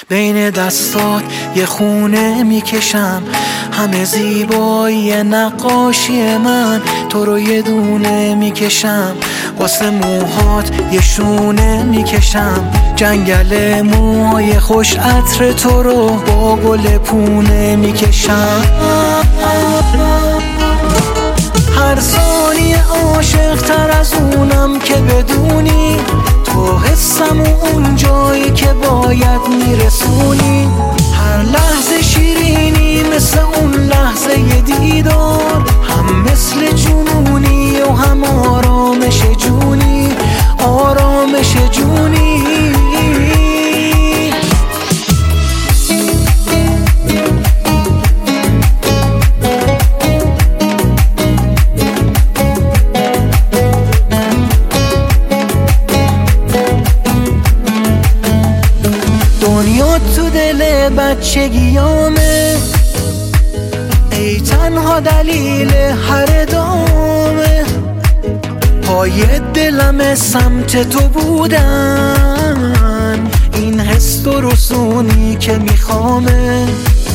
بین دستات یه خونه میکشم، همه زیبایی نقاشی من. تو رو یه دونه میکشم، واسه موهات یه شونه میکشم. جنگل موهای خوش عطر تو رو با گل پونه میکشم. هر ثانیه عاشق تر از اونم که بدونی، تو حسم و اون جایی که باید میرسونی. هر لحظه شیرینی مثل اون لحظه ی دیدار، هم مثل جنونی و هم آرامش جونی، آرامش جونی. دنیا تو دل بچگیامه، ای تنها دلیل هر دامه. پای دلم سمت تو بودن، این حس و رسونی که میخوامه.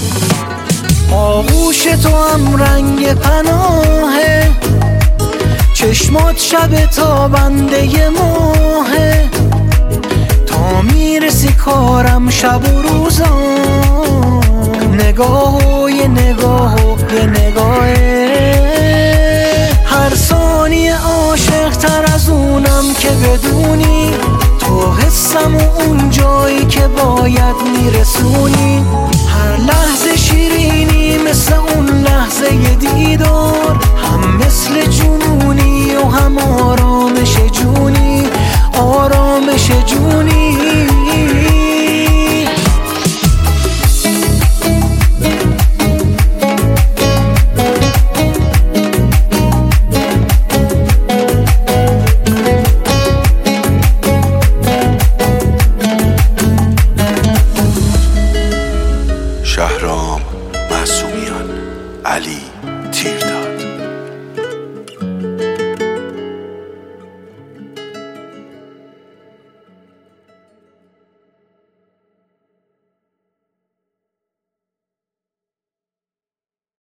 آغوش تو هم رنگ پناهه، چشمات شب تابنده ماهه. تا میرسی کارم شب و روزان، نگاه و یه نگاه و یه نگاهه. هر ثانیه عاشق تر از اونم که بدونی، تو حسم و اون جایی که باید میرسونی. هر لحظه شیرینی مثل اون لحظه ی دیدار، هم مثل جنونی و هم آرامش جونی، آرامش جونی.